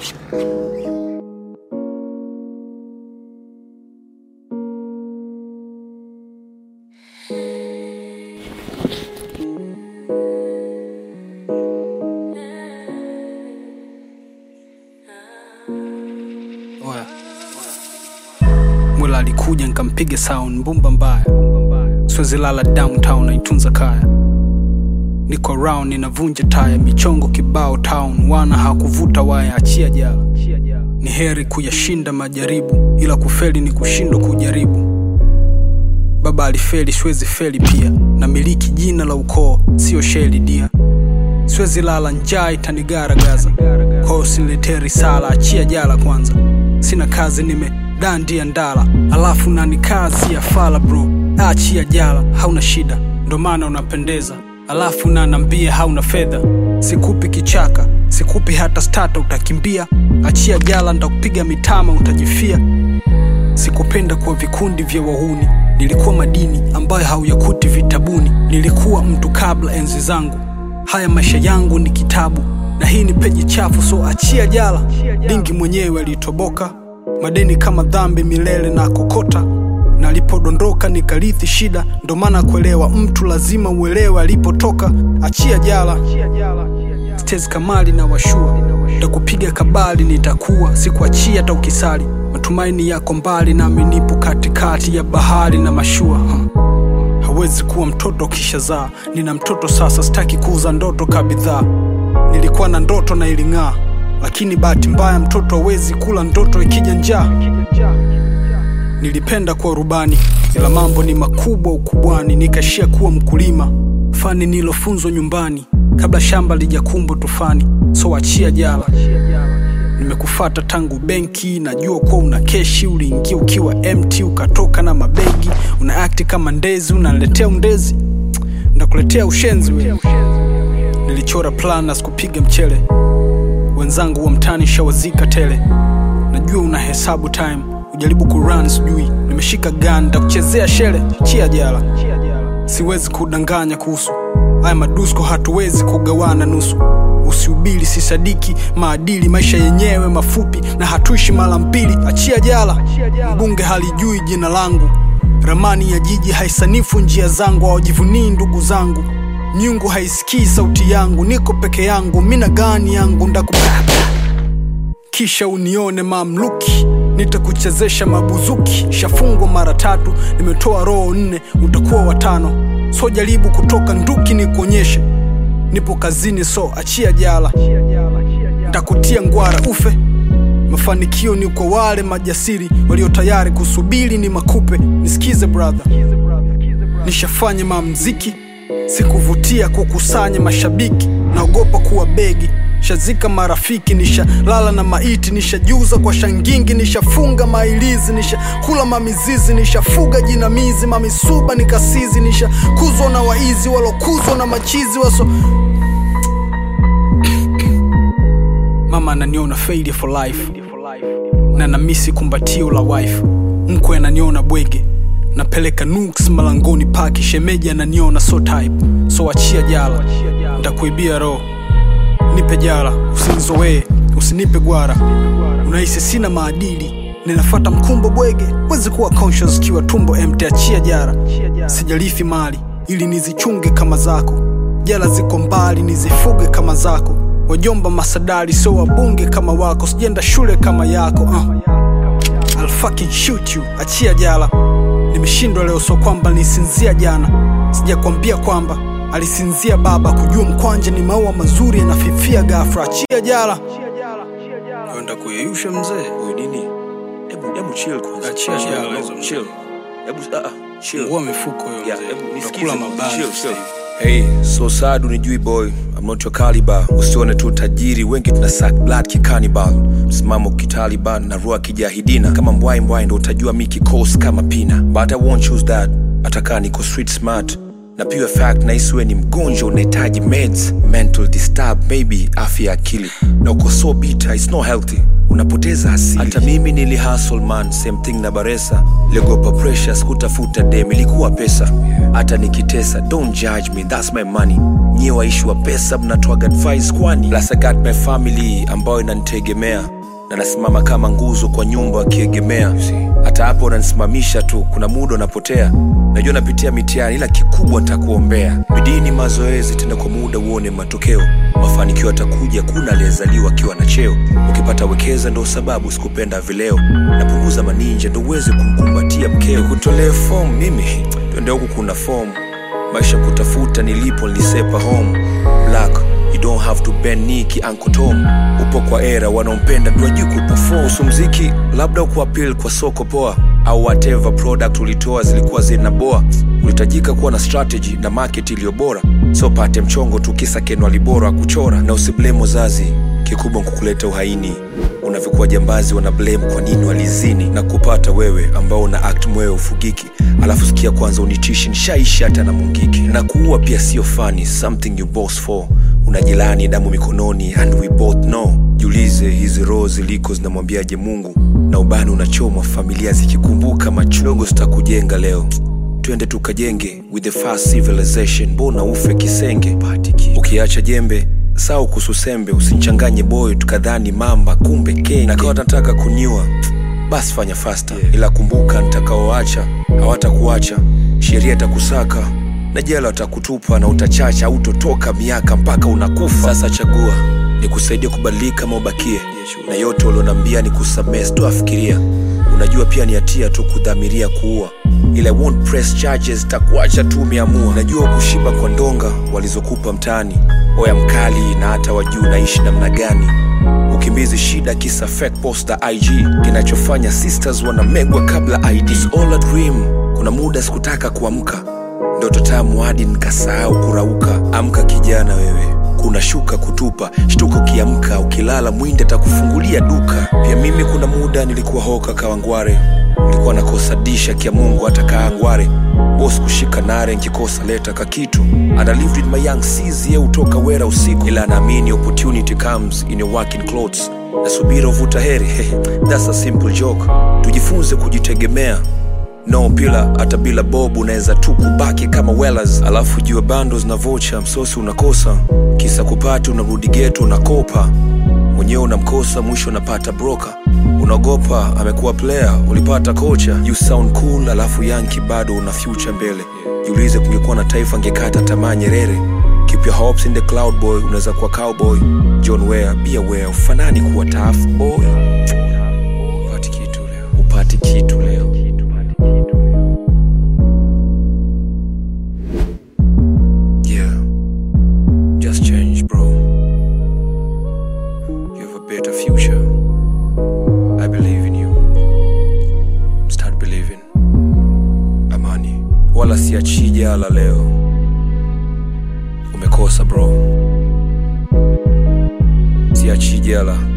Mwela alikuja nikampige sound mbumba mbaya. Siwezi lala downtown naitunza kaya. Niko around ninavunja taya, michongo kibao town, wana hakuvuta waya, achia jala. Ni heri kuyashinda majaribu, ila kufeli ni kushindwa kujaribu. Baba alifeli, siwezi feli pia, na miliki jina la ukoo, sio sheli dia. Siwezi lala njaa itanigara gaza, kwa usiniletee risala, achia jala kwanza. Sina kazi nimedandia ndala, alafu nani kazi ya fala bro, achia jala, hauna shida, ndo maana unapendeza. Alafu nambie hauna fedha, sikupi kichaka, sikupi hata starter utakimbia. Achia jala ndakupiga mitama utajifia. Sikupenda kwa vikundi vya wahuni, nilikuwa madini ambayo hauyakuti vitabuni. Nilikuwa mtu kabla enzi zangu, haya maisha yangu ni kitabu, na hii ni peji chafu, so achia jala. Dingi mwenyewe alitoboka, madeni kama dhambi milele na kokota. Na alipodondoka nikalithi shida, ndo maana kuelewa mtu lazima uelewe alipotoka. Achia jala. Stezi kamali na washua, nitakupiga kabali nitakuwa, sikuachia hata ukisali. Matumaini yako mbali nami nipo katikati ya bahari na mashua. Hawezi kuwa mtoto kisha zaa, nina mtoto sasa, sitaki kuuza ndoto kabidhaa. Nilikuwa na ndoto na iling'aa, lakini bahati mbaya mtoto hawezi kula ndoto ikija njaa. Nilipenda kuwa rubani, ila mambo ni makubwa ukubwani, nikashia kuwa mkulima. Fani nilofunzwa nyumbani, kabla shamba lijakumbwa tufani, so achia jala. Nimekufata tangu benki, najua kuwa una keshi. Uliingia ukiwa empty, ukatoka na mabegi. Una act kama ndezi, unaletea undezi, ndakuletea ushenzi we. Nilichora plan na sikupiga mchele, wenzangu wa mtani shawazika tele. Najua una hesabu time, ujaribu kurun sijui. Nimeshika gun, ndakuchezea shele, chia jala. Siwezi kudanganya kuhusu haya madusko, hatuwezi kugawana nusu. Usiubili sisadiki maadili, maisha yenyewe mafupi na hatuishi mara mbili. Achia jala. Mbunge halijui jina langu, ramani ya jiji haisanifu njia zangu. Hawajivunii ndugu zangu, nyungu haisikii sauti yangu. Niko peke yangu, mina gani yangu, ndakubaba kisha unione mamluki. Nitakuchezesha mabuzuki, shafungwa mara 3, nimetoa roho 4, utakuwa wa 5. So jaribu kutoka nduki nikuonyeshe, nipo kazini, so achia jala. Nitakutia ngwara ufe, mafanikio ni kwa wale majasiri walio tayari kusubiri ni makupe. Nisikize brother, nishafanya mamziki, sikuvutia kukusanya mashabiki. Naogopa kuwa begi, shazika marafiki, nisha lala na maiti, nishajuza kwa shangingi, nishafunga mailizi, nisha kula mamizizi, nishafuga jinamizi, mamisuba nikasizi, nisha kuzwa na waizi walokuzwa na machizi waso. Mama ananiona failure for life, na namisi kumbatio la wife. Mkwe ananiona bwege, napeleka nukes malangoni paki. Shemeji ananiona so type, so achia jala. Ndakuibia roho, nipe jala. Usinizoee, usinipe gwara. Unahisi sina maadili, ninafuata mkumbo bwege. Wezi kuwa conscious kiwa tumbo empty, achia jara. Sijalifi mali ili nizichunge kama zako, jala ziko mbali nizifuge kama zako. Wajomba masadari so wabunge kama wako, sijenda shule kama yako. I'll fucking shoot you, achia jala. Nimeshindwa leo, so kwamba nisinzia jana. Sijakwambia kwamba alisinzia baba, kujua mkwanja ni maua mazuri yanafifia ghafla. Achia jala. Kwenda kuyeyusha mzee. Uy nini? Hebu chill kwanza. Achia jala hizo chill. Hebu chill. Uwa mifuko hiyo mzee. Hebu nisikize kula mabaya. Chill. Hey, so sad unijui boy, I'm not your caliber. Usione tu tajiri, wengi tunasack blood kikanibal. Msimamo kitaliban na roho kijahidina. Kama mbwai ndo utajua miki coast kama pina. But I won't choose that, ataka niko street smart. Na pure fact na isiwe ni mgonjwa unahitaji meds. Mental disturb, maybe afya akili. Na uko so bitter, it's not healthy. unapoteza asili. Hata mimi nili hustle man, same thing na Baresa. Legopa pressure, sikutafuta dem, ilikuwa pesa. Hata nikitesa, don't judge me, that's my money. Nyie waishi wa pesa, mnatoa advice kwani. Plus I got my family ambayo inanitegemea, na nasimama kama nguzo kwa nyumba wakiegemea. Hata hapo unanisimamisha tu, kuna muda unapotea. Najua napitia mitihani ila kikubwa nitakuombea. Bidii ni mazoezi, tena kwa muda uone matokeo. Mafanikio yatakuja, kuna aliyezaliwa akiwa na cheo. Ukipata wekeza ndo sababu sikupenda vileo. Napunguza maninja ndo uweze kumkumbatia mkeo. Nikutolee form mimi, twende huku kuna form. Maisha kutafuta nilipo nilisepa home. Black, you don't have to bend knee ki Uncle Tom. Upo kwa era wanaompenda tuwajui kuperform. Usumziki labda ukuapil kwa soko poa, au whatever product ulitoa zilikuwa zinaboa. Ulitajika kuwa na strategy na market iliyo bora. So pate mchongo tu kisa Ken walibora kuchora. Na usiblame wazazi, kikubwa kukuleta uhaini. Unavyokuwa jambazi wana blame kwa nini walizini. Na kupata wewe ambao una act mwewe ufugiki. Alafu sikia kwanza unitishi nishaishi hata na mungiki. Na kuua pia sio funny, something you boss for. Unajilani damu mikononi and we both know. Jiulize hizi roho ziliko zinamwambiaje Mungu. Na ubani unachomwa familia zikikumbuka machogo sitakujenga leo. Twende tukajenge with the fast civilization. Mbona ufe kisenge? Ukiacha jembe sao kususembe. Usinchanganye boy tukadhani mamba kumbe kenge. Na kwa nataka kunyua basi fanya faster, ila kumbuka nitakaoacha hawatakuacha. Sheria itakusaka na jela watakutupa, na utachacha utotoka miaka mpaka unakufa. Sasa chagua, nikusaidia kubadilika ama ubakie. Na yote ulionambia nikusamee sitoafikiria. Unajua pia ni hatia tu kudhamiria kuua, ila I won't press charges, takuacha tu umeamua. Najua kushiba kwa ndonga walizokupa mtaani. Oya mkali na hata wajuu naishi namna gani. Ukimbizi shida kisa fake poster IG. Kinachofanya sisters wanamegwa kabla ID. It's all a dream, kuna muda sikutaka kuamka. Ndoto tamu hadi nikasahau kurauka. Amka kijana wewe, kuna shuka kutupa. Shtuka ukiamka, ukilala mwinde atakufungulia duka. Pia mimi kuna muda nilikuwa hoka kawangware. Nilikuwa nakosa disha kia Mungu hata kaangware. Boss kushika nare nkikosa leta kakitu. And I lived with my young C's, ye utoka wera usiku. Ila naamini opportunity comes in your working clothes. Nasubira uvuta heri, that's a simple joke. Tujifunze kujitegemea. No pila, hata bila bobu unaweza tu kubaki kama Wellers. Alafu jua bundles na voucher, msosi unakosa. Kisa kupata unarudi ghetto unakopa. Mwenyewe unamkosa mwisho unapata broker. Unaogopa amekuwa player, ulipata kocha. You sound cool, alafu Yankee bado una future mbele. Jiulize kungekuwa na taifa ngekata tamaa Nyerere. Keep your hopes in the cloud boy, unaweza kuwa cowboy. John Ware, be aware, ufanani kuwa tough boy. Upati kitu leo, upati kitu leo. Yeah, just change bro. You have a better future. I believe in you. Start believing. Amani, wala siachi jala leo. Umekosa bro, siachi jala.